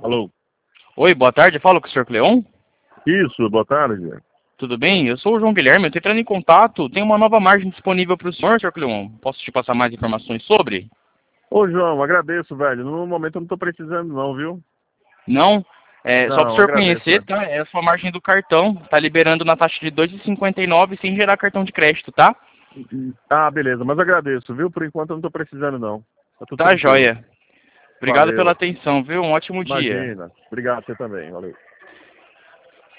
Alô? Oi, boa tarde. Falo com o senhor Cleon? Isso, boa tarde. Tudo bem? Eu sou o João Guilherme, eu estou entrando em contato. Tem uma nova margem disponível para o senhor Cleon. Posso te passar mais informações sobre? Ô, João, agradeço, velho. No momento eu não tô precisando não, viu? Não? Só para o Não, senhor agradeço, conhecer, velho. tá? É a sua margem do cartão. Tá liberando na taxa de R$ 2,59 sem gerar cartão de crédito, tá? Ah, beleza, mas agradeço, viu? Por enquanto eu não tô precisando não. Tá tudo Tá tranquilo. joia. Obrigado pela Valeu. atenção, viu? Um ótimo dia. Imagina. Obrigado, você também. Valeu.